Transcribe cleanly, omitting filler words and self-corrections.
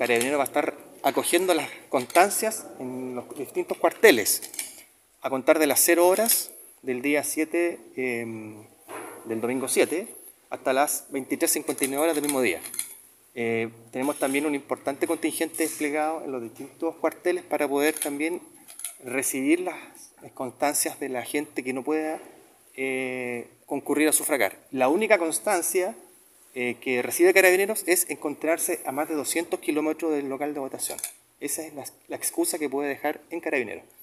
Carabineros va a estar acogiendo las constancias en los distintos cuarteles a contar de las 0 horas del día 7, del domingo 7, hasta las 23:59 horas del mismo día. Tenemos también un importante contingente desplegado en los distintos cuarteles para poder también recibir las constancias de la gente que no pueda concurrir a sufragar. La única constancia que recibe Carabineros es encontrarse a más de 200 kilómetros del local de votación. Esa es la excusa que puede dejar en Carabineros.